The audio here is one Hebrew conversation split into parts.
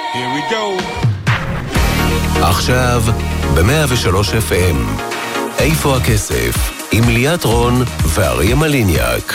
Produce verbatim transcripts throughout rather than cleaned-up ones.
Here we go. עכשיו ב-מאה ושלוש אף אם. איפה הכסף? עם ליאת רון ואריה מליניאק.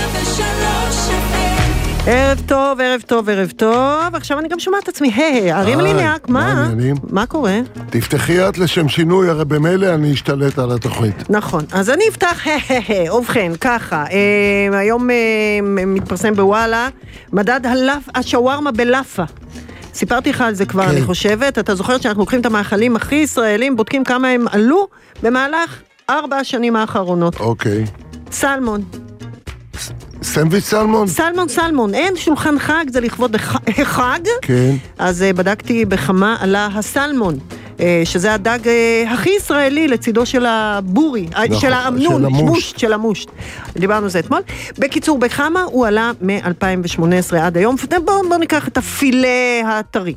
ערב טוב, ערב טוב, ערב טוב. עכשיו אני גם שומעת את עצמי, היי, אריה מליניאק, מה? מה קורה? תפתחי את לשם שינוי, הרי במילא אני אשתלט על התוכנית. נכון, אז אני אפתח, היי, היי, ובכן, ככה, היום מתפרסם בוואלה, מדד השווארמה בלאפה. סיפרתי לך על זה כבר, אני חושבת. אתה זוכר שאנחנו לוקחים את המאכלים הכי ישראלים, בודקים כמה הם עלו במהלך ארבע השנים האחרונות. אוקיי. סלמון. סנדוויץ' סלמון? סלמון, סלמון. אין שולחן חג, זה לכבוד חג. כן. אז בדקתי בכמה עלה הסלמון, שזה הדג הכי ישראלי לצידו של הבורי, של האמנון, מושט, של המושט. דיברנו על זה אתמול. בקיצור, בכמה הוא עלה מ-אלפיים ושמונה עשרה עד היום. בואו ניקח את הפילה הטרי.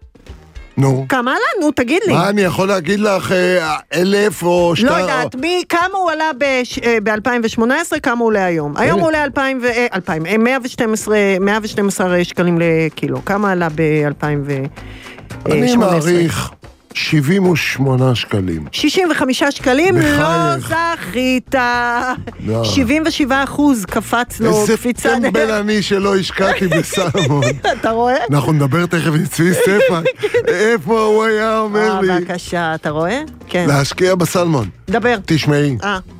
נו. כמה עלה? נו, תגיד לי. מה, אני יכול להגיד לך אלף או שתי... לא יודעת, כמה הוא עלה ב-אלפיים ושמונה עשרה, כמה הוא עולה היום? היום הוא עולה אלפיים, מאה ושתים עשרה שקלים לקילו. כמה עלה ב-אלפיים ושמונה עשרה? אני מעריך שבעים ושמונה שקלים. שישים וחמישה שקלים? לא זכית. שבעים ושבעה אחוז קפץ לו. איזה טמבל אני שלא השקעתי בסלמון. אתה רואה? אנחנו נדבר תכף עם צבי סטפאק. איפה הוא היה אומר לי? בבקשה, אתה רואה? כן. להשקיע בסלמון. דבר. תשמעי.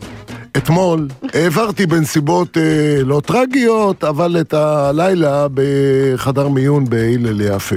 אתמול העברתי בנסיבות לא טרגיות, אבל את הלילה בחדר מיון בהילל יפה.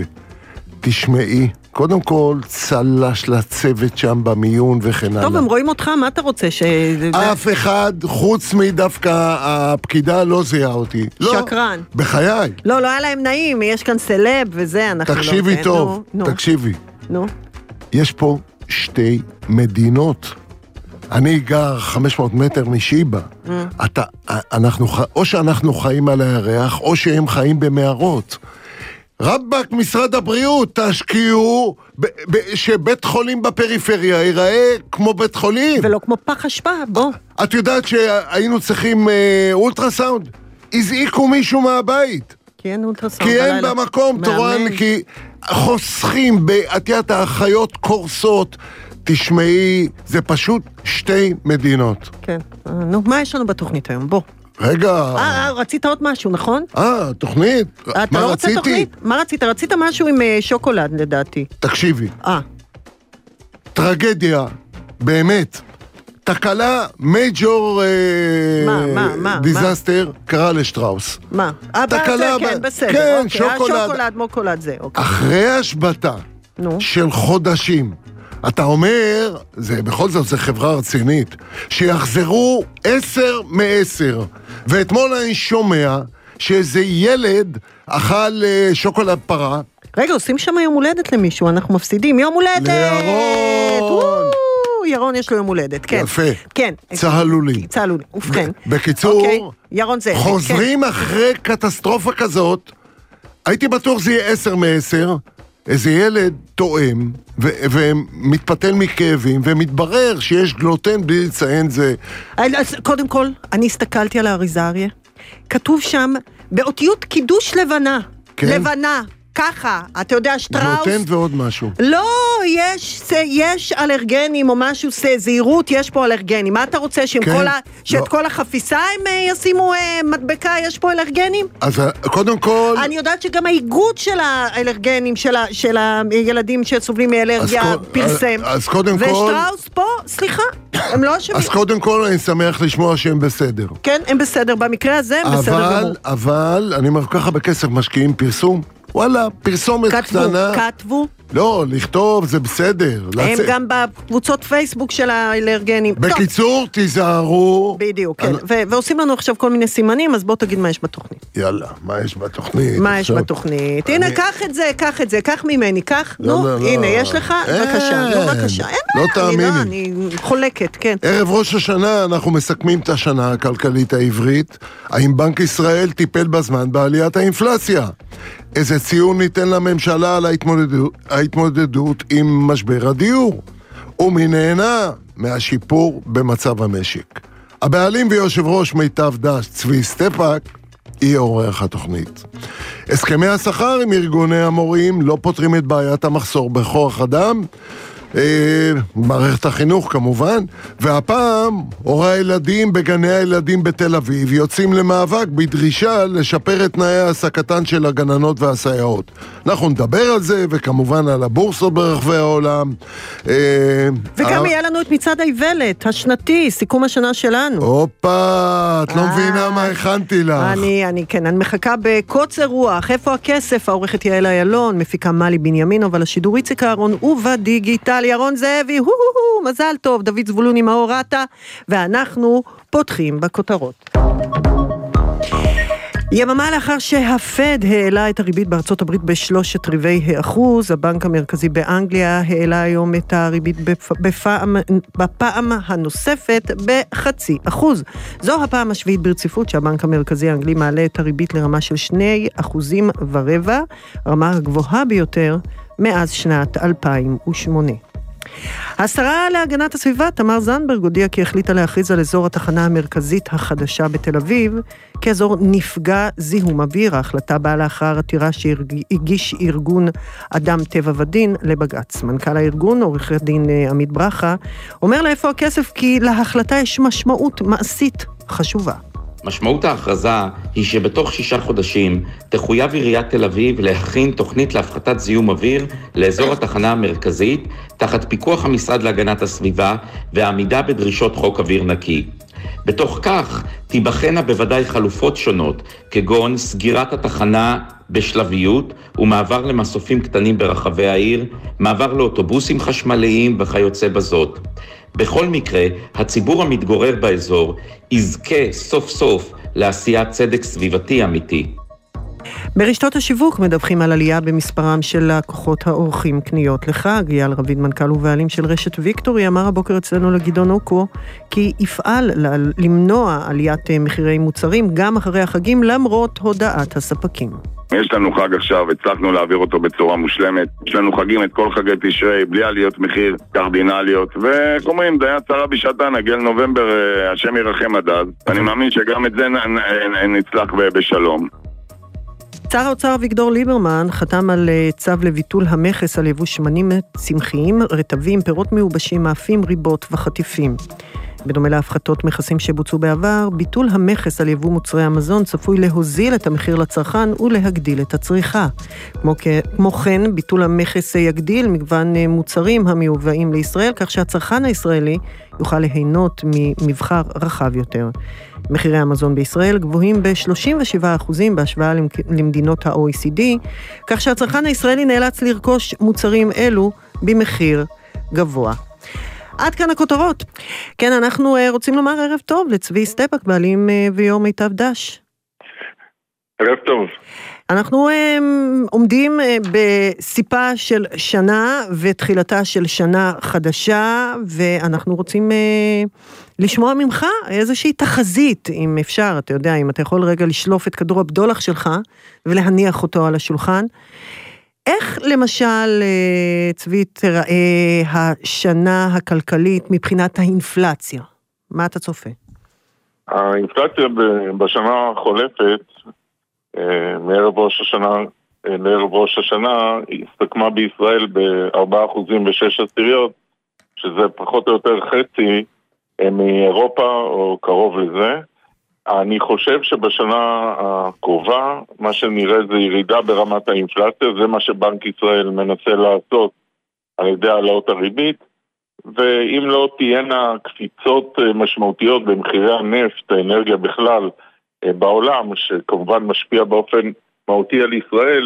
תשמעי. קודם כל, צלש לצוות שם במיון וכן הלאה. טוב, הם רואים אותך, מה אתה רוצה? ש... אף אחד, חוץ מדווקא הפקידה, לא זיהה אותי. שקרן. לא, בחיי. לא, לא היה להם נעים, יש כאן סלב וזה, אנחנו תקשיבי לא... טוב, נו, תקשיבי. נו. יש פה שתי מדינות. אני גר חמש מאות מטר משיבה. Mm. אתה, אנחנו, או שאנחנו חיים על הירח, או שהם חיים במערות. רבק משרד הבריאות, תשקיעו ב- ב- שבית חולים בפריפריה ייראה כמו בית חולים. ולא כמו פח אשפה, בוא. את יודעת שהיינו צריכים אה, אולטרסאונד? הזעיקו מישהו מהבית. כי אין אולטרסאונד. כי אין במקום, תורן, כי חוסכים, את יודעת, האחיות קורסות. תשמעי, זה פשוט שתי מדינות. כן, נו, מה יש לנו בתוכנית היום? בוא. רגע. אה, רצית עוד משהו, נכון? אה, תוכנית? מה לא רציתי? תוכנית? מה רצית? רצית משהו עם שוקולד, לדעתי. תקשיבי. אה. טרגדיה, באמת. תקלה, מייג'ור דיזסטר, קרה לשטראוס. מה? תקלה, כן, בסדר. כן, שוקולד. שוקולד, מוקולד זה, אוקיי. אחרי השבטה של חודשים, אתה אומר, זה, בכל זאת זה חברה רצינית, שיחזרו עשר מעשר. ואתמול אני שומע שאיזה ילד אכל שוקולד פרה. רגע, עושים שם יום הולדת למישהו, אנחנו מפסידים. יום הולדת! לירון! ירון יש לו יום הולדת, כן. יפה. כן. צהלו לי. צהלו לי, ובכן. בקיצור, ירון זה. חוזרים אחרי קטסטרופה כזאת, הייתי בטוח זה יהיה עשר מעשר, איזה ילד תואם, ו- ומתפתל מכאבים, ומתברר שיש גלוטן בלי לציין זה. אז קודם כל, אני הסתכלתי על האריזה, אריה. כתוב שם, באותיות קידוש לבנה. כן? לבנה. ככה, אתה יודע, שטראוס... גלוטן ועוד משהו. לא, יש, יש אלרגנים או משהו, זהירות, יש פה אלרגנים. מה אתה רוצה, שאת כן? כל, לא. כל החפיסה הם ישימו מדבקה, יש פה אלרגנים? אז קודם כל... אני יודעת שגם האיגוד של האלרגנים, של, ה, של הילדים שסובלים מאלרגיה, אז פרסם. אז, אז קודם כל... ושטראוס פה, סליחה, הם לא אשמים. אז קודם כל אני שמח לשמוע שהם בסדר. כן, הם בסדר, במקרה הזה הם בסדר גמור. אבל, אבל, אני אומר ככה בכסף משקיעים פרסום, וואלה, פרסומת כתבו, קטנה. כתבו. לא, לכתוב זה בסדר. הם לצ... גם בקבוצות פייסבוק של האלרגנים. בקיצור, טוב. תיזהרו. בדיוק, כן. ו- ועושים לנו עכשיו כל מיני סימנים, אז בוא תגיד מה יש בתוכנית. יאללה, מה יש בתוכנית? מה עכשיו... יש בתוכנית? אני... הנה, קח את זה, קח את זה, קח ממני, קח. לא, נו, לא, הנה, לא. יש לך? אין, בבקשה, נו, בבקשה. אין, לא תאמיני. אני, אני חולקת, כן. ערב ראש השנה אנחנו מסכמים את השנה הכלכלית העברית. האם בנק ישראל טיפל בזמן בעליית האינפלציה? איזה ציון ניתן לממשלה על ההתמודדות, ההתמודדות עם משבר הדיור? ומי נהנה מהשיפור במצב המשק? הבעלים ויושב ראש מיטב דש, צבי סטפאק, יהיה אורח התוכנית. הסכמי השכר עם ארגוני המורים לא פותרים את בעיית המחסור בכוח אדם, מערכת החינוך כמובן, והפעם הורי הילדים בגני הילדים בתל אביב יוצאים למאבק בדרישה לשפר את תנאי העסקתן של הגננות והסייעות. אנחנו נדבר על זה, וכמובן על הבורסות ברחבי העולם. וגם יהיה לנו את מצעד האיוולת השנתי, סיכום השנה שלנו. הופה, את לא מבינה מה הכנתי לך. אני, אני, כן, אני מחכה בקוצר רוח. איפה הכסף? העורכת יעל איילון, מפיקה מלי בנימין, אבל השידור איציק אהרון ובדיגיטל ירון זאבי, הו הו הו, מזל טוב, דוד זבולוני מאורטה, ואנחנו פותחים בכותרות. יממה לאחר שהפד העלה את הריבית בארצות הברית בשלושת רבעי האחוז, הבנק המרכזי באנגליה העלה היום את הריבית בפעם, בפעם הנוספת בחצי אחוז. זו הפעם השביעית ברציפות שהבנק המרכזי האנגלי מעלה את הריבית לרמה של שני אחוזים ורבע, רמה הגבוהה ביותר מאז שנת אלפיים ושמונה. השרה להגנת הסביבה תמר זנדברג הודיעה כי החליטה להכריז על אזור התחנה המרכזית החדשה בתל אביב כאזור נפגע זיהום אוויר. ההחלטה באה לאחר עתירה שהגיש ארגון אדם טבע ודין לבג"ץ. מנכ"ל הארגון, עורך הדין עמית ברכה, אומר לאיפה הכסף כי להחלטה יש משמעות מעשית חשובה. משמעות ההכרזה היא שבתוך שישה חודשים תחויב עיריית תל אביב להכין תוכנית להפחתת זיהום אוויר לאזור התחנה המרכזית תחת פיקוח המשרד להגנת הסביבה והעמידה בדרישות חוק אוויר נקי. בתוך כך תיבחנה בוודאי חלופות שונות, כגון סגירת התחנה בשלביות ומעבר למסופים קטנים ברחבי העיר, מעבר לאוטובוסים חשמליים וכיוצא בזאת. בכל מקרה, הציבור המתגורר באזור יזכה סוף סוף לעשיית צדק סביבתי אמיתי. ברשתות השיווק מדווחים על עלייה במספרם של לקוחות האורחים קניות לחג. אייל רביד, מנכ"ל ובעלים של רשת ויקטורי, אמר הבוקר אצלנו לגדעון אוקו כי יפעל למנוע עליית מחירי מוצרים גם אחרי החגים למרות הודעת הספקים. יש לנו חג עכשיו, הצלחנו להעביר אותו בצורה מושלמת. יש לנו חגים את כל חגי תשרי, בלי עליות מחיר קרדינליות, וכומרים, דייה צרה בשעתה, נגיע לנובמבר, השם ירחם עד אז. אני מאמין שגם את זה נצלח בשלום. שר האוצר אביגדור ליברמן חתם על צו לביטול המכס על יבוא שמנים צמחיים, רטבים, פירות מיובשים, מאפים, ריבות וחטיפים. בדומה להפחתות מכסים שבוצעו בעבר, ביטול המכס על יבוא מוצרי המזון צפוי להוזיל את המחיר לצרכן ולהגדיל את הצריכה. כמו, כמו כן, ביטול המכס יגדיל מגוון מוצרים המיובאים לישראל, כך שהצרכן הישראלי יוכל ליהנות ממבחר רחב יותר. מחירי המזון בישראל גבוהים ב-שלושים ושבעה אחוז בהשוואה למדינות ה-או אי סי די, כך שהצרכן הישראלי נאלץ לרכוש מוצרים אלו במחיר גבוה. עד כאן הכותרות. כן, אנחנו רוצים לומר ערב טוב לצבי סטפק, בעלים ויו"ר מיטב דש. ערב טוב. אנחנו עומדים בסיפה של שנה ותחילתה של שנה חדשה, ואנחנו רוצים לשמוע ממך איזושהי תחזית, אם אפשר, אתה יודע, אם אתה יכול רגע לשלוף את כדור הבדולח שלך ולהניח אותו על השולחן. איך למשל, צבי, תראה השנה הכלכלית מבחינת האינפלציה? מה אתה צופה? האינפלציה בשנה החולפת, מערב ראש השנה לערב ראש השנה, הסתכמה בישראל ב-ארבעה אחוזים ושש עשיריות, שזה פחות או יותר חצי מאירופה או קרוב לזה. אני חושב שבשנה הקרובה, מה שנראה זה ירידה ברמת האינפלציה, זה מה שבנק ישראל מנסה לעשות על ידי העלאות הריבית, ואם לא תהיינה קפיצות משמעותיות במחירי הנפט, האנרגיה בכלל בעולם, שכמובן משפיע באופן מהותי על ישראל,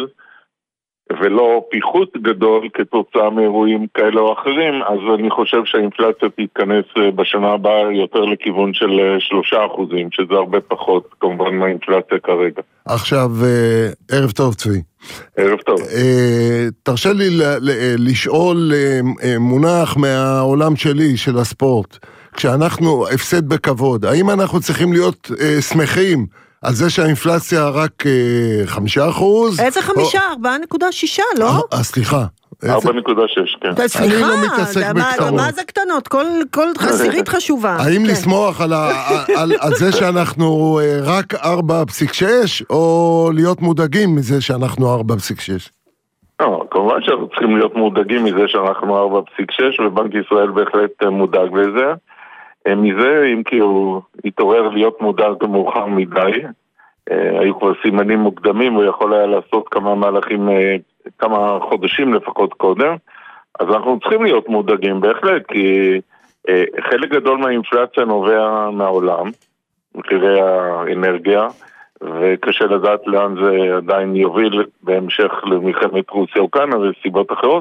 ולא פיחות גדול כתוצאה מאירועים כאלה או אחרים, אז אני חושב שהאינפלציה תתכנס בשנה הבאה יותר לכיוון של שלושה אחוזים, שזה הרבה פחות כמובן מהאינפלציה כרגע. עכשיו, ערב טוב צבי. ערב טוב. תרשה לי לשאול מונח מהעולם שלי, של הספורט. כשאנחנו הפסד בכבוד, האם אנחנו צריכים להיות שמחים על זה שהאינפלציה רק חמישה אחוז? איזה חמישה? ארבעה נקודה שישה, לא? סליחה, ארבע נקודה שש, כן. סליחה, מה זה קטנות? כל חסירית חשובה. האם לסמוך על זה שאנחנו רק ארבע נקודה שש, או להיות מודאגים מזה שאנחנו ארבע נקודה שש? לא, כמובן שאנחנו צריכים להיות מודאגים מזה שאנחנו ארבע נקודה שש, ובנק ישראל בהחלט מודאג לזה. מזה, אם כי הוא התעורר להיות מודאג מאוחר מדי, היו כבר סימנים מוקדמים, הוא יכול היה לעשות כמה מהלכים, כמה חודשים לפחות קודם, אז אנחנו צריכים להיות מודאגים בהחלט, כי חלק גדול מהאינפלציה נובע מהעולם, מחירי האנרגיה, וקשה לדעת לאן זה עדיין יוביל בהמשך למלחמת רוסיה-אוקראינה וסיבות אחרות.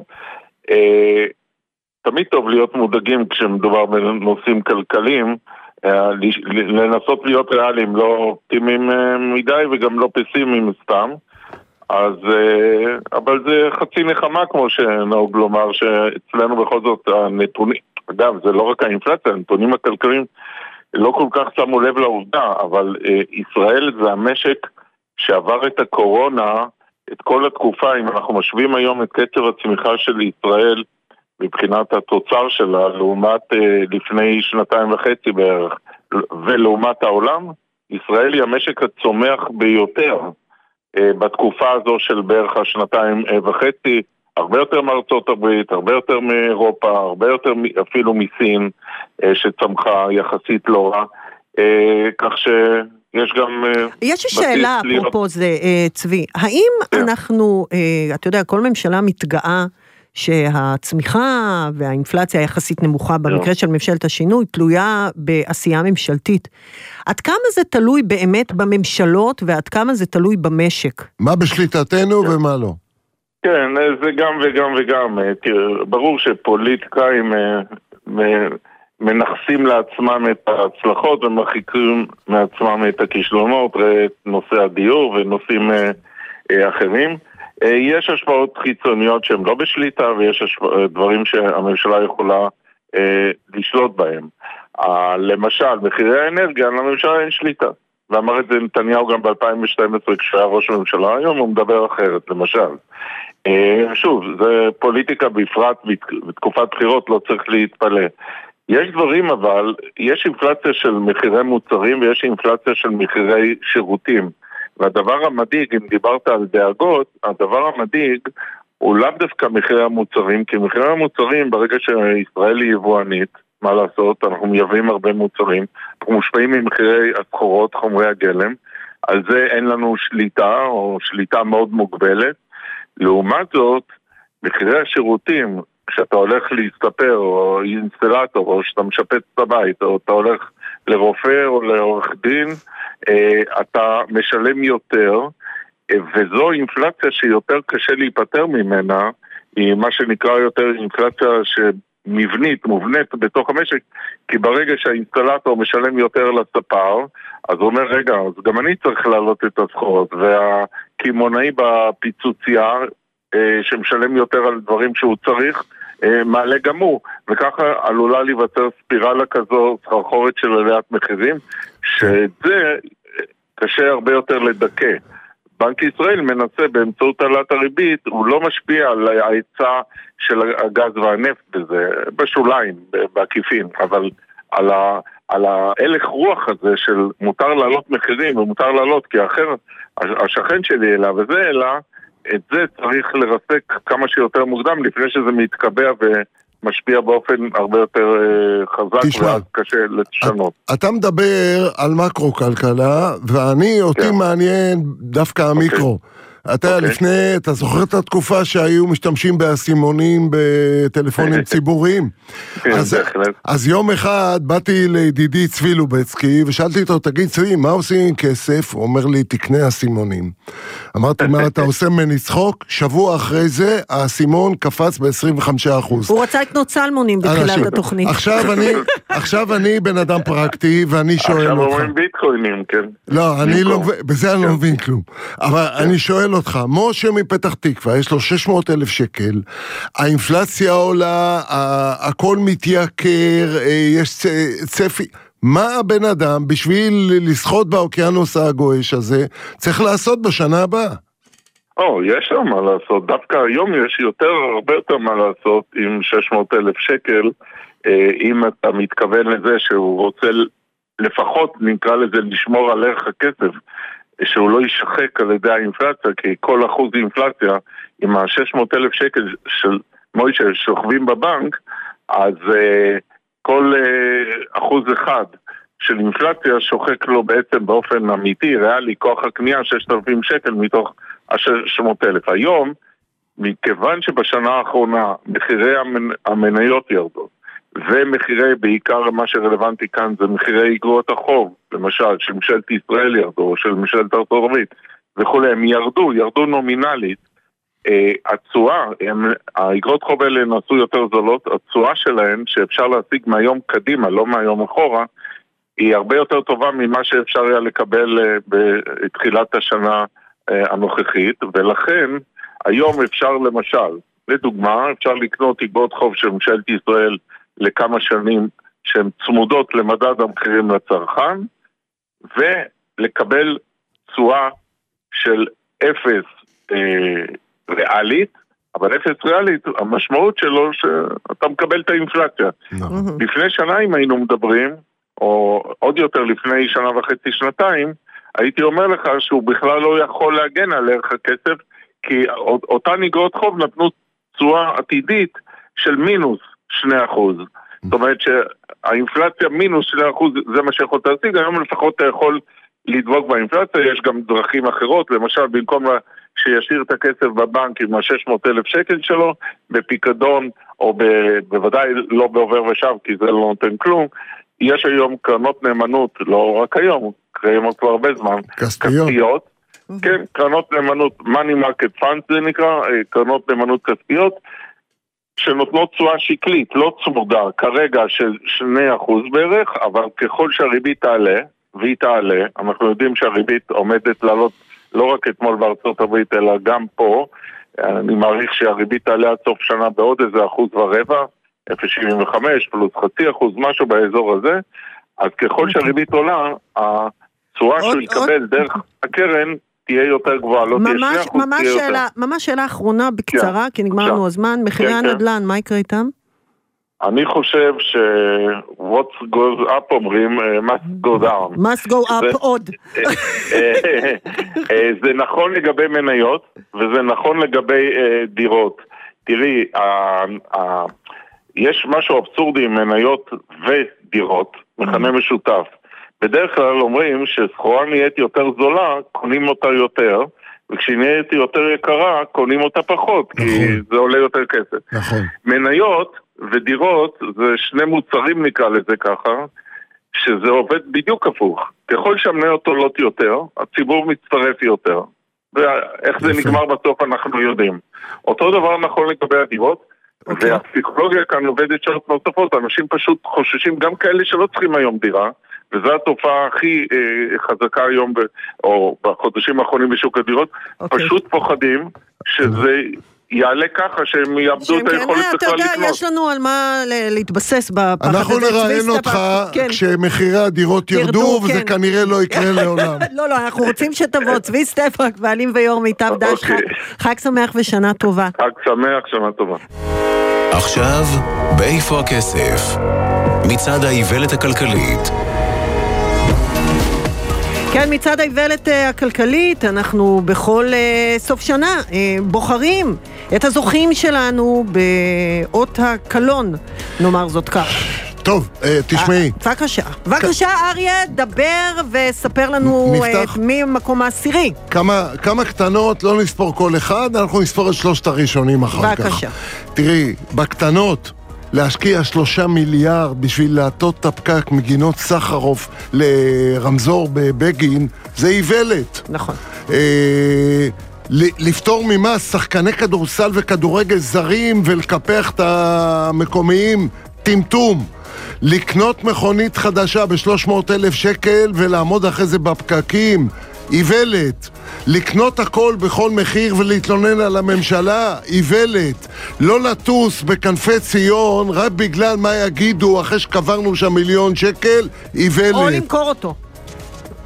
תמיד טוב להיות מודאגים כשמדובר בנושאים כלכליים, לנסות להיות ריאליים, לא אופטימיים מדי וגם לא פסימיים סתם. אז, אבל זה חצי נחמה כמו שנהוג לומר, שאצלנו בכל זאת הנתונים, אגב זה לא רק האינפלציה, הנתונים הכלכליים לא כל כך שמו לב לעובדה, אבל ישראל זה המשק שעבר את הקורונה, את כל התקופה, אם אנחנו משווים היום את קצב הצמיחה של ישראל מבחינת התוצר שלה, לעומת לפני שנתיים וחצי בערך, ולעומת העולם, ישראל היא המשק הצומח ביותר בתקופה הזו של בערך השנתיים וחצי, הרבה יותר מארצות הברית, הרבה יותר מאירופה, הרבה יותר אפילו מסין, שצמחה יחסית לא רע, כך שיש גם... יש שאלה, אפרופו זה, צבי, האם אנחנו, אתה יודע, כל ממשלה מתגאה שהצמיחה והאינפלציה יחסית נמוכה במקרה של ממשלת השינוי, תלויה בעשייה ממשלתית. עד כמה זה תלוי באמת בממשלות, ועד כמה זה תלוי במשק? מה בשליטתנו ומה לא? כן, זה גם וגם וגם. ברור שפוליטיקאים מנחסים לעצמם את ההצלחות ומרחיקים מעצמם את הכישלונות, את נושא הדיור ונושאים אחרים. יש השפעות חיצוניות שהן לא בשליטה, ויש דברים שהממשלה יכולה לשלוט בהם. למשל, מחירי האנרגיה, לממשלה אין שליטה. ואמר את זה נתניהו גם ב-אלפיים ושתים עשרה כשהיה ראש הממשלה, היום הוא מדבר אחרת, למשל. שוב, זה פוליטיקה בפרט, בתקופת בחירות לא צריך להתפלא. יש דברים אבל, יש אינפלציה של מחירי מוצרים ויש אינפלציה של מחירי שירותים. והדבר המדאיג, אם דיברת על דאגות, הדבר המדאיג הוא לאו דווקא מחירי המוצרים, כי מחירי המוצרים ברגע שישראל היא יבואנית, מה לעשות, אנחנו מייבאים הרבה מוצרים, אנחנו מושפעים ממחירי הסחורות, חומרי הגלם, על זה אין לנו שליטה או שליטה מאוד מוגבלת. לעומת זאת, מחירי השירותים, כשאתה הולך להסתפר או אינסטלטור או שאתה משפץ את הבית או אתה הולך לרופא או לעורך דין, אתה משלם יותר, וזו אינפלציה שיותר קשה להיפטר ממנה, היא מה שנקרא יותר אינפלציה שמבנית, מובנית בתוך המשק, כי ברגע שהאינסטלטור משלם יותר לספר, אז הוא אומר, רגע, אז גם אני צריך להעלות את הסחורות, והכימונאי בפיצוצייה שמשלם יותר על דברים שהוא צריך, מעלה גם הוא, וככה עלולה להיווצר ספירלה כזו, סחרחורת של עליית מחירים, שאת זה קשה הרבה יותר לדכא. בנק ישראל מנסה באמצעות עליית הריבית, הוא לא משפיע על ההיצע של הגז והנפט בזה, בשוליים, בעקיפין, אבל על, ה, על ההלך רוח הזה של מותר לעלות מחירים, ומותר לעלות כי האחר, השכן שלי אלה וזה אלה, את זה צריך לרסק כמה שיותר מוקדם, לפני שזה מתקבע ומשפיע באופן הרבה יותר חזק ואז קשה לשנות. אתה מדבר על מקרו-כלכלה, ואני, אותי מעניין דווקא המיקרו. אתה לפני, אתה זוכר את התקופה שהיו משתמשים באסימונים בטלפונים ציבוריים? אז יום אחד באתי לידידי צבי לובצקי ושאלתי אותו, תגיד צבי, מה עושים עם כסף? הוא אומר לי, תקנה אסימונים. אמרתי, מה אתה עושה ממני צחוק? שבוע אחרי זה האסימון קפץ ב-עשרים וחמישה אחוז. הוא רצה לקנות סלמונים בתחילת התוכנית. עכשיו אני בן אדם פרקטי ואני שואל אותך. עכשיו אומרים ביטקוינים, כן. לא, בזה אני לא מבין כלום. אבל אני שואל אותך, משה מפתח תקווה, יש לו שש מאות אלף שקל, האינפלציה עולה, הכל מתייקר, יש צפי, מה הבן אדם בשביל לשחות באוקיינוס הגועש הזה צריך לעשות בשנה הבאה? או, יש לו מה לעשות. דווקא היום יש יותר, הרבה יותר מה לעשות עם שש מאות אלף שקל, אם אתה מתכוון לזה שהוא רוצה לפחות, נקרא לזה, לשמור על ערך הכסף, שהוא לא יישחק על ידי האינפלציה, כי כל אחוז אינפלציה, עם ה-שש מאות אלף שקל של מוישה שוכבים בבנק, אז uh, כל uh, אחוז אחד של אינפלציה שוחק לו בעצם באופן אמיתי, ריאלי, כוח הקנייה ששת אלפים שקל מתוך ה-שש מאות אלף. היום, מכיוון שבשנה האחרונה מחירי המנ... המניות ירדו, ומחירי, בעיקר מה שרלוונטי כאן, זה מחירי איגרות החוב, למשל, של ממשלת ישראל ירדו, או של ממשלת ארצות הברית, וכולי, הם ירדו, ירדו נומינלית, אה, התשואה, האיגרות חוב האלה נעשו יותר זולות, התשואה שלהן, שאפשר להשיג מהיום קדימה, לא מהיום אחורה, היא הרבה יותר טובה ממה שאפשר היה לקבל אה, בתחילת השנה אה, הנוכחית, ולכן, היום אפשר למשל, לדוגמה, אפשר לקנות איגרות חוב של ממשלת ישראל, לכמה שנים שהן צמודות למדד המחירים לצרכן, ולקבל תשואה של אפס אה, ריאלית, אבל אפס ריאלית, המשמעות שלו שאתה מקבל את האינפלציה. נכון. לפני שנה אם היינו מדברים, או עוד יותר לפני שנה וחצי, שנתיים, הייתי אומר לך שהוא בכלל לא יכול להגן על ערך הכסף, כי אותן איגרות חוב נתנו תשואה עתידית של מינוס שני אחוז. זאת אומרת שהאינפלציה מינוס שני אחוז זה מה שיכול להשיג, היום לפחות אתה יכול לדבוק באינפלציה, יש גם דרכים אחרות, למשל במקום שישאיר את הכסף בבנק עם ה-שש מאות אלף שקל שלו, בפיקדון, או ב, בוודאי לא בעובר ושב, כי זה לא נותן כלום, יש היום קרנות נאמנות, לא רק היום, קיימות כבר הרבה זמן, כספיות. כספיות, כן, קרנות נאמנות, money market funds זה נקרא, קרנות נאמנות כספיות, שנותנות תשואה שקלית, לא צמודה, כרגע של שני אחוז בערך, אבל ככל שהריבית תעלה, והיא תעלה, אנחנו יודעים שהריבית עומדת לעלות לא רק אתמול בארצות הברית, אלא גם פה, אני מעריך שהריבית תעלה עד סוף שנה בעוד איזה אחוז ורבע, אפס נקודה שבעים וחמש פלוס חצי אחוז, משהו באזור הזה, אז ככל שהריבית עולה, התשואה שהוא יקבל דרך הקרן, תהיה יותר גבוהה, לא תהיה שני אחוז, תהיה יותר. ממש שאלה אחרונה בקצרה, כי נגמר לנו הזמן, מחירי הנדל"ן, מה יקרה איתם? אני חושב ש- what goes up אומרים, must go down. must go up עוד. זה נכון לגבי מניות, וזה נכון לגבי דירות. תראי, יש משהו אבסורדי עם מניות ודירות, מכנה משותף. בדרך כלל אומרים שסחורה נהיית יותר זולה, קונים אותה יותר, וכשהיא נהיית יותר יקרה, קונים אותה פחות, נכון. כי זה עולה יותר כסף. נכון. מניות ודירות זה שני מוצרים נקרא לזה ככה, שזה עובד בדיוק הפוך. ככל שהמניות עולות יותר, הציבור מצטרף יותר. ואיך זה נגמר בסוף אנחנו יודעים. אותו דבר נכון לגבי הדירות, okay. והפסיכולוגיה כאן עובדת שעות נוספות, אנשים פשוט חוששים, גם כאלה שלא צריכים היום דירה, וזו התופעה הכי אה, חזקה היום, ב, או בחודשים האחרונים בשוק הדירות, okay. פשוט פוחדים שזה יעלה ככה, שהם יאבדו את היכולת בכלל לקנות. אתה יודע, יש לנו על מה להתבסס בפחד הזה. אנחנו נראיין אותך כשמחירי הדירות ירדו, וזה כנראה לא יקרה לעולם. לא, לא, אנחנו רוצים שתבוא. צבי סטפאק, בעלים ויור מיטב דש, חג שמח ושנה טובה. חג שמח, שנה טובה. עכשיו, באיפה הכסף? מצד האיוולת הכלכלית. כן, מצד האיוולת הכלכלית, אנחנו בכל סוף שנה בוחרים את הזוכים שלנו באות הקלון, נאמר זאת כך. טוב, תשמעי. בבקשה. בבקשה, אריה, דבר וספר לנו מי המקום העשירי. כמה קטנות, לא נספור כל אחד, אנחנו נספור את שלושת הראשונים אחר כך. בבקשה. תראי, בקטנות, להשקיע שלושה מיליארד בשביל להטות את הפקק מגינות סחרוף לרמזור בבגין, זה איוולת. נכון. אה, לפתור ממס שחקני כדורסל וכדורגל זרים ולקפח את המקומיים, טמטום. לקנות מכונית חדשה ב-שלוש מאות אלף שקל ולעמוד אחרי זה בפקקים, איוולת. לקנות הכל בכל מחיר ולהתלונן על הממשלה, איוולת. לא לטוס בכנפי ציון רק בגלל מה יגידו אחרי שקברנו שם מיליון שקל, איוולת. או למכור אותו.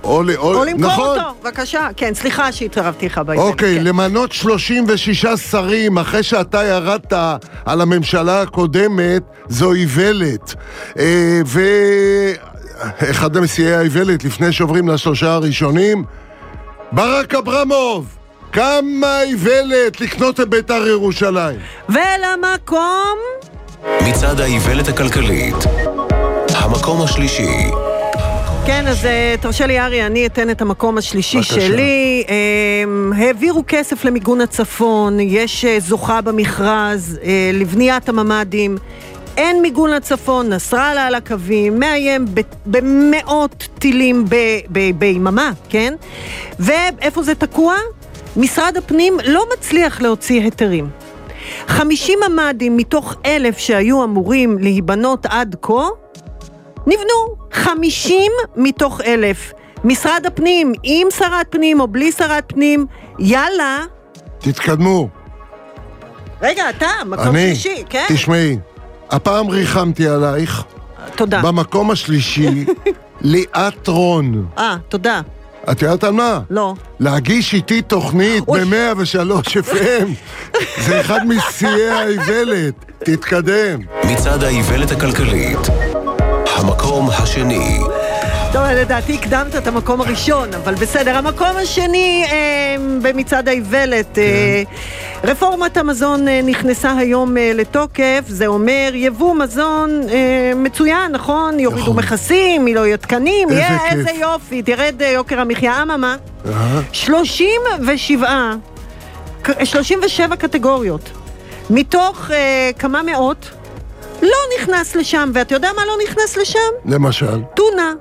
או, או, או למכור נכון. אותו, בבקשה. כן, סליחה שהתערבתי לך בעניין. אוקיי, כן. למנות שלושים ושישה שרים אחרי שאתה ירדת על הממשלה הקודמת, זו איוולת. אה, ואחד המסיעי האיוולת, לפני שעוברים לשלושה הראשונים, ברק אברמוב, כמה איוולת לקנות את בית"ר ירושלים. ולמקום... מצד האיוולת הכלכלית, המקום השלישי. כן, אז תרשה לי ארי, אני אתן את המקום השלישי בבקשה. שלי. הם, העבירו כסף למיגון הצפון, יש זוכה במכרז לבניית הממ"דים, אין מיגון לצפון, נסראללה על הקווים, מאיים במאות טילים ביממה, כן? ואיפה זה תקוע? משרד הפנים לא מצליח להוציא היתרים. חמישים ממ"דים מתוך אלף שהיו אמורים להיבנות עד כה, נבנו חמישים מתוך אלף. משרד הפנים, עם שרת פנים או בלי שרת פנים, יאללה. תתקדמו. רגע, אתה, מקום אני, שלישי, כן? תשמעי, הפעם ריחמתי עלייך. תודה. במקום השלישי, ליאת רון. אה, תודה. את יודעת על מה? לא. להגיש איתי תוכנית ב-מאה ושלוש אף אם. זה אחד משיאי האיוולת. תתקדם. מצד האיוולת הכלכלית, המקום השני. טוב, לדעתי הקדמת את המקום הראשון, אבל בסדר. המקום השני אה, במצעד האיוולת, אה, רפורמת המזון אה, נכנסה היום אה, לתוקף, זה אומר יבוא מזון אה, מצוין, נכון? יורידו נכון. מכסים, לא יהיו תקנים, איזה יהיה כיף. איזה יופי, תרד אה, יוקר המחיה, אממה. אה? שלושים ושבע, שלושים ושבע קטגוריות, מתוך אה, כמה מאות, לא נכנס לשם, ואתה יודע מה לא נכנס לשם? למשל. טונה.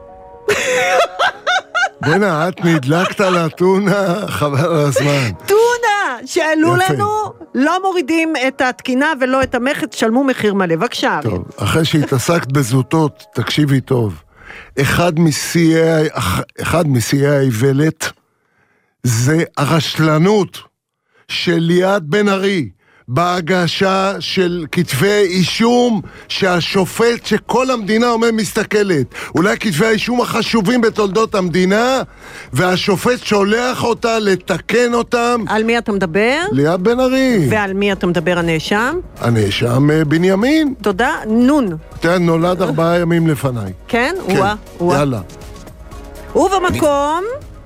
בוא'נה, את נדלקת על הטונה, חבל על הזמן. טונה, שעלו יפה. לנו, לא מורידים את התקינה ולא את המכס, שלמו מחיר מלא. בבקשה. טוב, אחרי שהתעסקת בזוטות, תקשיבי טוב. אחד משיאי, אחד משיאי האיוולת זה הרשלנות של ליאת בן ארי בהגשה של כתבי אישום שהשופט שכל המדינה אומר מסתכלת, אולי כתבי האישום החשובים בתולדות המדינה, והשופט שולח אותה לתקן אותם. על מי אתה מדבר? ליאת בן ארי. ועל מי אתה מדבר, הנאשם? הנאשם בנימין. תודה, נון. אתה נולד ארבעה ימים לפניי. כן? כן, וואה, וואה. יאללה. ובמקום...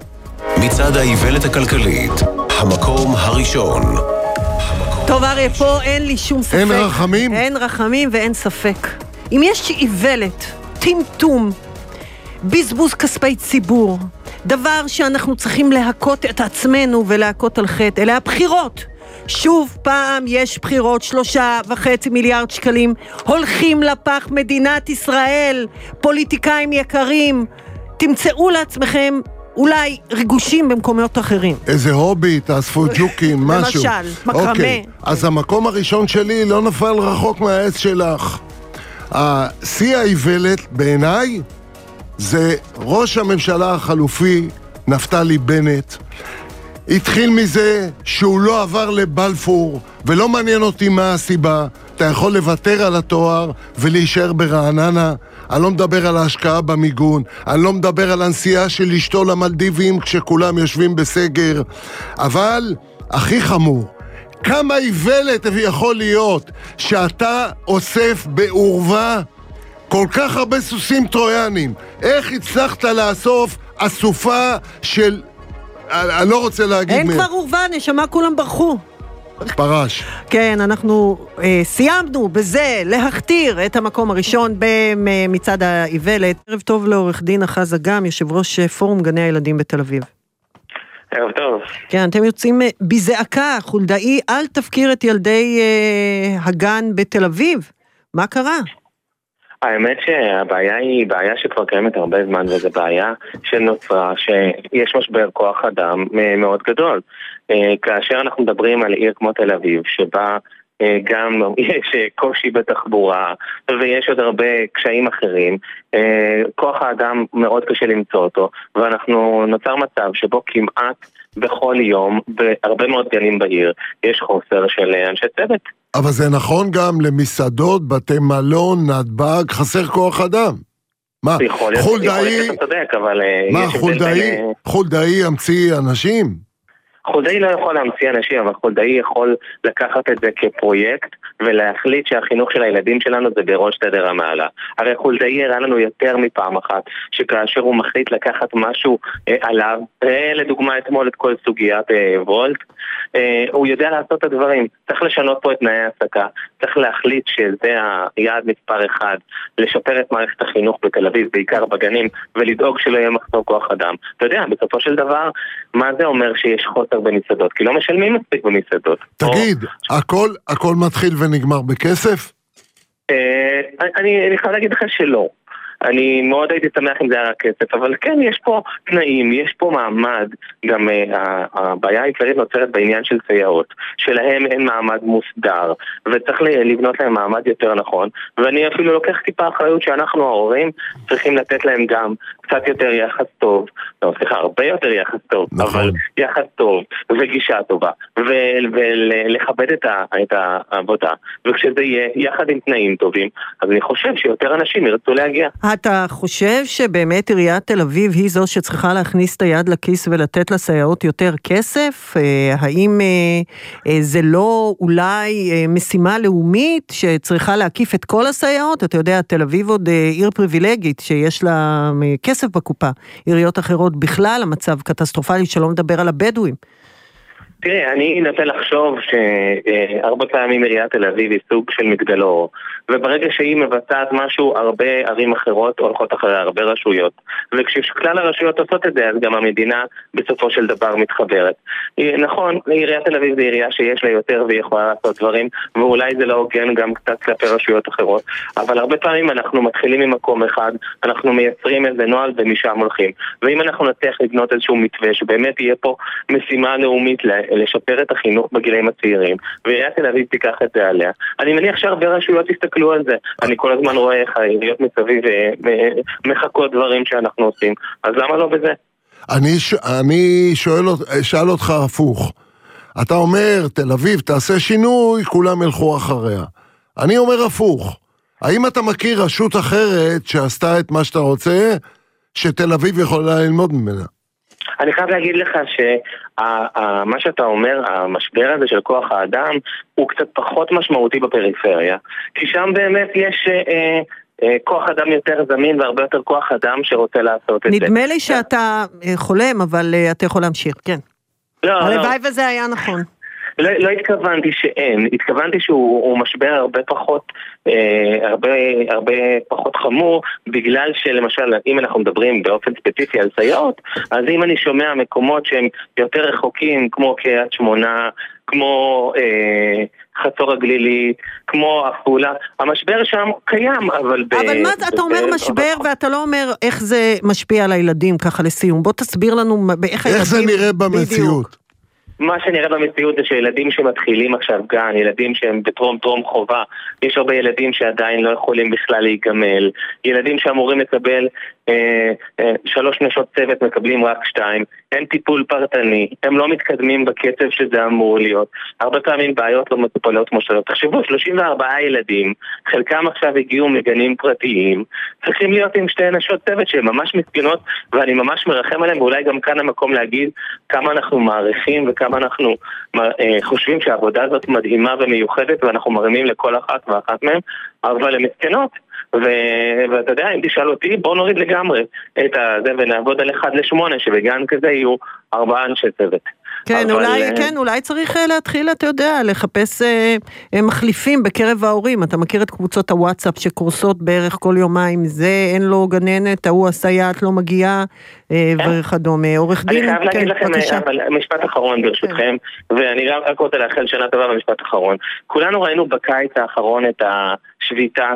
מצד האיוולת הכלכלית, המקום הראשון. טוב, אריה, פה אין לי שום ספק. אין רחמים? אין רחמים ואין ספק. אם יש איוולת, טמטום, בזבוז כספי ציבור, דבר שאנחנו צריכים להכות את עצמנו ולהכות על חטא, אלה הבחירות. שוב פעם יש בחירות, שלושה וחצי מיליארד שקלים, הולכים לפח מדינת ישראל, פוליטיקאים יקרים, תמצאו לעצמכם אולי ריגושים במקומות אחרים. איזה הובי, תאספו ג'וקים, משהו. למשל, מקרמה. אוקיי, אז המקום הראשון שלי לא נפל רחוק מהעץ שלך. השיא האיוולת בעיניי זה ראש הממשלה החלופי נפתלי בנט. התחיל מזה שהוא לא עבר לבלפור, ולא מעניין אותי מה הסיבה. אתה יכול לוותר על התואר ולהישאר ברעננה. אני לא מדבר על ההשקעה במיגון, אני לא מדבר על הנסיעה של אשתו למלדיבים כשכולם יושבים בסגר, אבל הכי חמור, כמה איוולת יכול להיות שאתה אוסף בעורבה כל כך הרבה סוסים טרויאנים. איך הצלחת לאסוף אסופה של... אני לא רוצה להגיד... אין מה... כבר עורבה, נשמה, כולם ברחו. פרש. כן, אנחנו אה, סיימנו בזה להכתיר את המקום הראשון במצעד האיוולת. ערב טוב לעורך דין אחז אגם, יושב ראש פורום גני הילדים בתל אביב. ערב טוב. כן, אתם יוצאים בזעקה, חולדאי, אל תפקיר את ילדי אה, הגן בתל אביב. מה קרה? האמת שהבעיה היא בעיה שכבר קיימת הרבה זמן, וזו בעיה שנוצרה שיש משבר כוח אדם מאוד גדול. כאשר אנחנו מדברים על עיר כמו תל אביב, שבה גם יש קושי בתחבורה ויש עוד הרבה קשיים אחרים, כוח האדם מאוד קשה למצוא אותו, ואנחנו נוצר מצב שבו כמעט בכל יום, בהרבה מאוד גנים בעיר, יש חוסר של אנשי צוות. אבל זה נכון גם למסעדות, בתי מלון, נתב"ג, חסר כוח אדם. מה, חולדאי... מה, חולדאי ימציא אנשים? חולדאי לא יכול להמציא אנשים, אבל חולדאי יכול לקחת את זה כפרויקט ולהחליט שהחינוך של הילדים שלנו זה בראש סדר המעלה. הרי חולדאי הראה לנו יותר מפעם אחת שכאשר הוא מחליט לקחת משהו אה, עליו, אה, לדוגמה אתמול את כל סוגיית אה, וולט, אה, הוא יודע לעשות את הדברים. צריך לשנות פה את תנאי העסקה, צריך להחליט שזה היעד מספר אחד, לשפר את מערכת החינוך בתל אביב, בעיקר בגנים, ולדאוג שלא יהיה מחסור כוח אדם. אתה יודע, בסופו של דבר, מה זה אומר שיש חוסר במסעדות? כי לא משלמים מספיק במסעדות. תגיד, או... הכל, הכל מתחיל ונגמר בכסף? אה, אני, אני חייב להגיד לך שלא. אני מאוד הייתי שמח אם זה היה רק כסף, אבל כן, יש פה תנאים, יש פה מעמד, גם uh, הבעיה העיקרית נוצרת בעניין של סייעות, שלהם אין מעמד מוסדר, וצריך לבנות להם מעמד יותר נכון, ואני אפילו לוקח טיפה אחריות שאנחנו ההורים צריכים לתת להם גם קצת יותר יחס טוב, לא, סליחה, הרבה יותר יחס טוב, נכון. אבל יחס טוב וגישה טובה, ולכבד את, את העבודה, וכשזה יהיה יחד עם תנאים טובים, אז אני חושב שיותר אנשים ירצו להגיע. אתה חושב שבאמת עיריית תל אביב היא זו שצריכה להכניס את היד לכיס ולתת לסייעות יותר כסף? האם זה לא אולי משימה לאומית שצריכה להקיף את כל הסייעות? אתה יודע, תל אביב עוד עיר פריבילגית שיש לה כסף בקופה. עיריות אחרות בכלל, המצב קטסטרופלי, שלא מדבר על הבדואים. תראה, אני נוטה לחשוב שהרבה פעמים עיריית תל אביב היא סוג של מגדלור, וברגע שהיא מבצעת משהו, הרבה ערים אחרות הולכות אחרי הרבה רשויות, וכשכלל הרשויות עושות את זה, אז גם המדינה בסופו של דבר מתחברת. נכון, עיריית תל אביב זה עירייה שיש לה יותר והיא יכולה לעשות דברים, ואולי זה לא הוגן גם קצת כלפי רשויות אחרות, אבל הרבה פעמים אנחנו מתחילים ממקום אחד, אנחנו מייצרים איזה נועל ומשם הולכים, ואם אנחנו נצליח לבנות איזשהו מתווה שבאמת יהיה פה משימה לאומית לשפר את החינוך בגילאים הצעירים, ועיריית תל אביב תיקח את זה עליה. אני מניח שהרבה רשויות יסתכלו על זה. אני כל הזמן רואה איך העיריות מסביב מחכות דברים שאנחנו עושים. אז למה לא בזה? אני, אני שואל, שאל אותך הפוך. אתה אומר, תל אביב תעשה שינוי, כולם ילכו אחריה. אני אומר הפוך. האם אתה מכיר רשות אחרת שעשתה את מה שאתה רוצה, שתל אביב יכולה ללמוד ממנה? אני חייב להגיד לך שמה שאתה אומר, המשבר הזה של כוח האדם, הוא קצת פחות משמעותי בפריפריה. כי שם באמת יש אה, אה, כוח אדם יותר זמין והרבה יותר כוח אדם שרוצה לעשות את זה. נדמה לי שאתה חולם, אבל אתה יכול להמשיך, כן. לא, הלוואי וזה היה נכון. לא, לא התכוונתי שאין, התכוונתי שהוא משבר הרבה פחות, אה, הרבה, הרבה פחות חמור, בגלל שלמשל, אם אנחנו מדברים באופן ספציפי על סייעות, אז אם אני שומע מקומות שהם יותר רחוקים, כמו קריית שמונה, כמו אה, חצור הגלילית, כמו עפולה, המשבר שם קיים, אבל... אבל ב- מה ב- אתה אומר ב- משבר, ב- ואתה לא אומר איך זה משפיע על הילדים, ככה לסיום. בוא תסביר לנו איך הילדים... איך זה נראה במציאות. מה שנראה במציאות זה שילדים שמתחילים עכשיו גן, ילדים שהם בטרום טרום חובה, יש הרבה ילדים שעדיין לא יכולים בכלל להיגמל, ילדים שאמורים לקבל אה, אה, שלוש נשות צוות מקבלים רק שתיים, אין טיפול פרטני, הם לא מתקדמים בקצב שזה אמור להיות, הרבה פעמים בעיות לא מטופלות כמו שלא. תחשבו, שלושים וארבעה ילדים, חלקם עכשיו הגיעו מגנים פרטיים, צריכים להיות עם שתי נשות צוות שהן ממש מסכנות, ואני ממש מרחם עליהם, ואולי גם כאן המקום להגיד כמה אנחנו מעריכים וכמה אנחנו חושבים שהעבודה הזאת מדהימה ומיוחדת, ואנחנו מרימים לכל אחת ואחת מהם, אבל הן מסכנות. ו- ואתה יודע, אם תשאל אותי, בוא נוריד לגמרי את זה ונעבוד על אחד לשמונה, שבגן כזה יהיו ארבעה אנשי צוות. כן, אבל... אולי, כן, אולי צריך להתחיל, אתה יודע, לחפש אה, מחליפים בקרב ההורים. אתה מכיר את קבוצות הוואטסאפ שקורסות בערך כל יומיים, זה אין לו גננת, ההוא הסייעת לא מגיעה אה, וכדומה. עורך דין, אני חייב להגיד לכם, אבל משפט אחרון ברשותכם, ואני רק רוצה לאחל שנה טובה במשפט אחרון. כולנו ראינו בקיץ האחרון את השביתה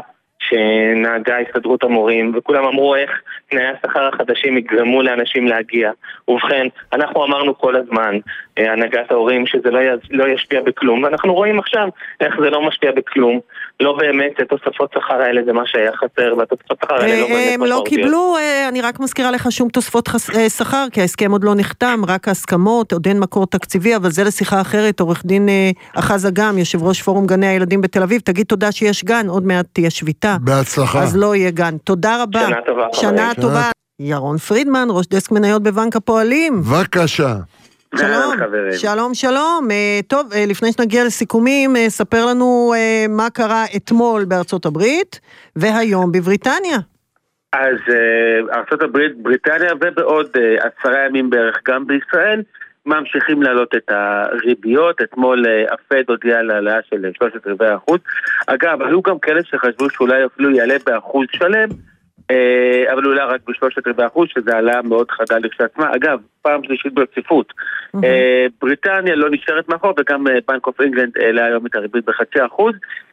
שנהגה הסתדרות המורים, וכולם אמרו איך תנאי השכר החדשים יגרמו לאנשים להגיע. ובכן, אנחנו אמרנו כל הזמן, הנהגת ההורים שזה לא, יז, לא ישפיע בכלום, ואנחנו רואים עכשיו איך זה לא משפיע בכלום, לא באמת תוספות שכר האלה זה מה שהיה חסר, והתוספות שכר האלה לא באמת הם לא קיבלו, אני רק מזכירה לך שום תוספות שכר, כי ההסכם עוד לא נחתם, רק ההסכמות, עוד אין מקור תקציבי, אבל זה לשיחה אחרת, עורך דין אחז אגם, יושב ראש פורום גני הילדים בתל אביב, תגיד תודה שיש גן, עוד מעט תהיה שביתה. בהצלחה. אז לא יהיה גן. תודה רבה. שנה טובה. שנה טובה. ירון פרידמן, ראש דסק מניות בבנק הפועלים. בבקשה. שלום, שלום, שלום. טוב, לפני שנגיע לסיכומים, ספר לנו מה קרה אתמול בארצות הברית, והיום בבריטניה. אז ארצות הברית, בריטניה, ובעוד עשרה ימים בערך גם בישראל, ממשיכים להעלות את הריביות. אתמול הפד הודיע על העלאה של שלושת רבעי האחוז. אגב, היו גם כאלה שחשבו שאולי אפילו יעלה באחוז שלם, אבל אולי רק בשלושת רבעי אחוז, שזה העלאה מאוד חדה לכשעצמה. אגב, פעם שלישית ברציפות. בריטניה לא נשארת מאחור, וגם בנק אוף אינגלנד העלה היום את הריבית בחצי אחוז.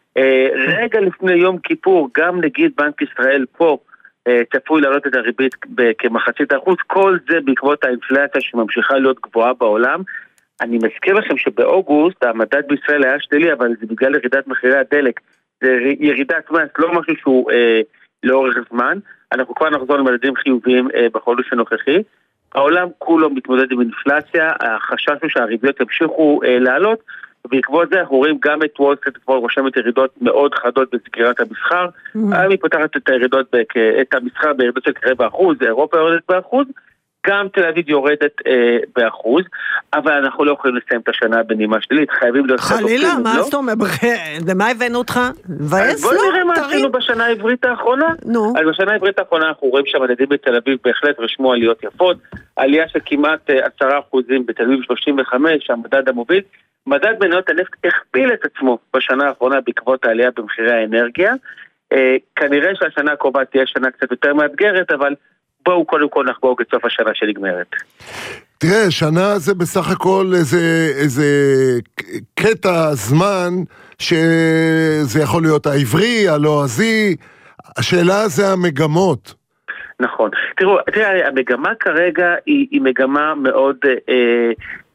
רגע לפני יום כיפור, גם נגיד בנק ישראל פה, צפוי להעלות את הריבית כמחצית האחוז, כל זה בעקבות האינפלציה שממשיכה להיות גבוהה בעולם. אני מזכיר לכם שבאוגוסט המדד בישראל היה שלילי, אבל זה בגלל ירידת מחירי הדלק. זה ירידת מס, לא משהו שהוא אה, לאורך זמן. אנחנו כבר נחזור למדדים חיוביים אה, בחודש הנוכחי. העולם כולו מתמודד עם אינפלציה, החשש הוא שהריביות ימשיכו אה, לעלות, ובעקבות זה אנחנו רואים גם את וול סטריט כבר רושמת ירידות מאוד חדות בסגירת המסחר, היא פותחת את הירידות, את המסחר בירידות של כרבע אחוז, אירופה יורדת באחוז, גם תל אביב יורדת אה, באחוז, אבל אנחנו לא יכולים לסיים את השנה בנימה שלילית, חייבים להיות חלילה, מה זאת אומרת? למה הבאנו אותך? אז בואו נראה מה עשינו בשנה העברית האחרונה. נו. אז בשנה העברית האחרונה אנחנו רואים שהמדדים בתל אביב בהחלט רשמו עליות יפות, עלייה של כמעט עשרה אחוזים בתל אביב שלושים וחמש, המדד המוביל, מדד מניות הנפט הכפיל את עצמו בשנה האחרונה בעקבות העלייה במחירי האנרגיה. אה, כנראה שהשנה הקרובה תהיה שנה קצת יותר מאתגרת, אבל בואו קודם כל נחגוג את סוף השנה שנגמרת. תראה, שנה זה בסך הכל איזה, איזה קטע זמן שזה יכול להיות העברי, הלועזי, השאלה זה המגמות. נכון. תראו, תראה, המגמה כרגע היא, היא מגמה מאוד... אה,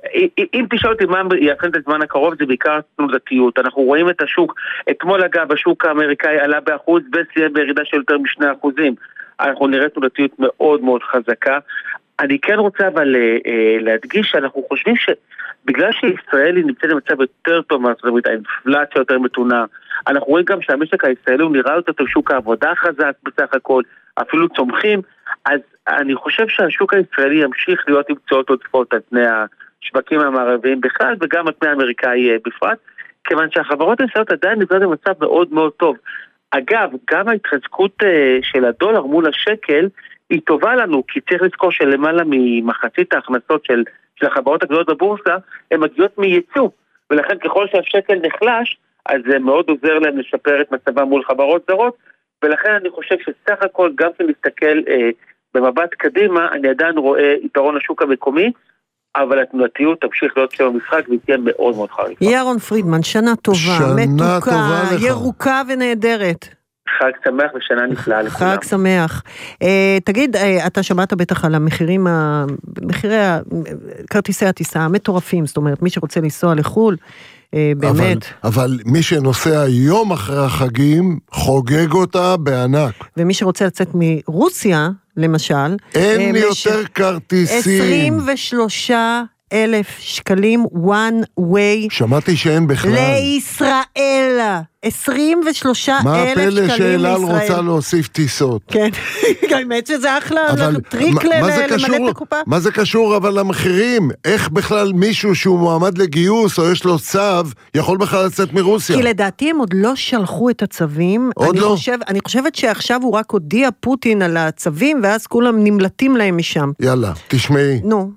אם תשאל אותי מה יאפיין את הזמן הקרוב, זה בעיקר תנודתיות. אנחנו רואים את השוק, אתמול אגב השוק האמריקאי עלה באחוז וסיים בירידה של יותר משני אחוזים. אנחנו נראה תנודתיות מאוד מאוד חזקה. אני כן רוצה אבל להדגיש שאנחנו חושבים שבגלל שישראל היא נמצאת במצב יותר טוב מארצות הברית, האינפלציה יותר מתונה, אנחנו רואים גם שהמשק הישראלי הוא נראה יותר טוב, שוק העבודה חזק בסך הכל, אפילו צומחים, אז אני חושב שהשוק הישראלי ימשיך להיות עם תשואות עודפות על פני השווקים המערביים בכלל, וגם על פני האמריקאי בפרט, כיוון שהחברות הישראליות עדיין נמצאות במצב מאוד מאוד טוב. אגב, גם ההתחזקות של הדולר מול השקל היא טובה לנו, כי צריך לזכור שלמעלה ממחצית ההכנסות של, של החברות הגדולות בבורסה, הן מגיעות מייצוא, ולכן ככל שהשקל נחלש, אז זה מאוד עוזר להם לשפר את מצבם מול חברות זרות, ולכן אני חושב שסך הכל, גם כשנסתכל אה, במבט קדימה, אני עדיין רואה יתרון השוק המקומי, אבל התנועתיות תמשיך להיות שם במשחק, והיא תהיה מאוד מאוד חריפה. ירון פרידמן, שנה טובה, שנה מתוקה, טובה לך. ירוקה ונהדרת. חג שמח ושנה נפלאה לכולם. חג שמח. אה, תגיד, אה, אתה שמעת בטח על המחירים, ה... מחירי כרטיסי הטיסה המטורפים, זאת אומרת, מי שרוצה לנסוע לחול, אה, באמת. אבל, אבל מי שנוסע יום אחרי החגים, חוגג אותה בענק. ומי שרוצה לצאת מרוסיה, למשל, אין לי מש... יותר כרטיסים. עשרים ושלושה אלף שקלים one way. שמעתי שאין בכלל. לישראל. עשרים ושלושה אלף שקלים לישראל. מה הפלא שאל על רוצה להוסיף טיסות? כן, האמת שזה אחלה, טריק למלא את הקופה. מה זה קשור אבל למחירים? איך בכלל מישהו שהוא מועמד לגיוס או יש לו צו, יכול בכלל לצאת מרוסיה? כי לדעתי הם עוד לא שלחו את הצווים. עוד לא? אני חושבת שעכשיו הוא רק הודיע פוטין על הצווים, ואז כולם נמלטים להם משם. יאללה, תשמעי. נו.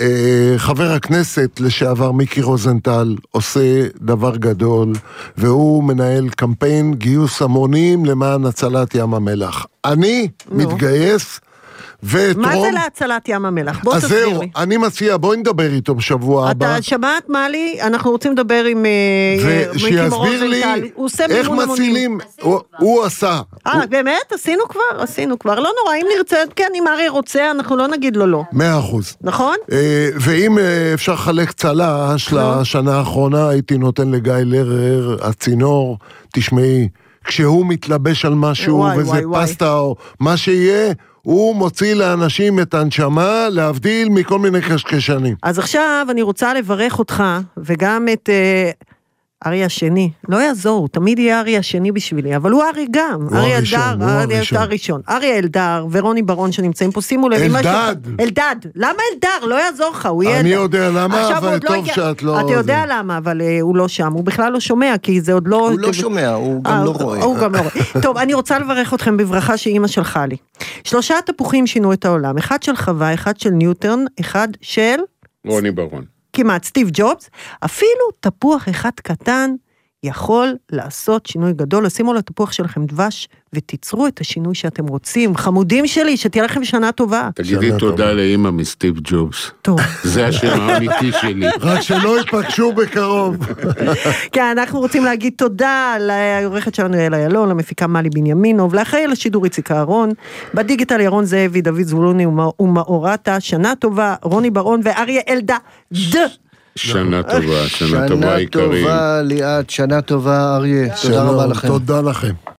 חבר הכנסת לשעבר מיקי רוזנטל עושה דבר גדול, והוא מנהל קמפיין גיוס המונים למען הצלת ים המלח. אני מתגייס וטרום... מה זה להצלת ים המלח? בוא תסביר לי. אז זהו, אני מציע, בואי נדבר איתו בשבוע הבא. אתה שמעת מה לי? אנחנו רוצים לדבר עם... ושיסביר לי איך מצילים, הוא עשה. אה, באמת? עשינו כבר? עשינו כבר. לא נורא, אם נרצה, כן, אם ארי רוצה, אנחנו לא נגיד לו לא. מאה אחוז. נכון? ואם אפשר לחלק צל"ש לשנה האחרונה, הייתי נותן לגיא לרר, הצינור, תשמעי, כשהוא מתלבש על משהו, וואי, וזה וואי, וואי. פסטה או מה שיהיה, הוא מוציא לאנשים את הנשמה, להבדיל מכל מיני קשקשנים. אז עכשיו אני רוצה לברך אותך, וגם את uh, ארי השני. לא יעזור, הוא תמיד יהיה ארי השני בשבילי, אבל הוא ארי גם. הוא ארי הראשון, אלדר, הוא ארי הראשון. הראשון. ארי אלדר ורוני ברון שנמצאים פה, שימו לב. אלדד. אלדד. למה אלדר? לא יעזור לך, הוא יהיה... אני יודע למה, עכשיו הוא אבל עוד לא טוב הגיע- שאת לא... אתה יודע למה, אבל uh, הוא לא שם. הוא בכלל לא שומע, כי זה עוד לא... הוא לא שומע, הוא גם אה, לא רואה. הוא גם לא רואה. טוב, אני רוצה לברך אתכם בברכה שאימא שלחה לי. שלושה תפוחים שינו את העולם. אחד של חווה, אחד של ניוטון, אחד של... רוני ברון. כמעט, סטיב ג'ובס. אפילו תפוח אחד קטן יכול לעשות שינוי גדול. שימו לתפוח שלכם דבש ותיצרו את השינוי שאתם רוצים. חמודים שלי, שתהיה לכם שנה טובה. תגידי תודה לאמא מסטיב ג'ובס. טוב. זה השם האמיתי שלי. רק שלא ייפגשו בקרוב. כן, אנחנו רוצים להגיד תודה לעורכת שלנו אלה ילון, למפיקה מלי בנימינוב, לאחראי לשידור איציק אהרון, בדיגיטל ירון זאבי, דוד זבולוני ומאורתה, שנה טובה, רוני ברון ואריה אלדד. שנה טובה, שנה טובה שנה עיקריים. טובה ליאת, שנה טובה אריה, תודה רבה לכם. תודה לכם.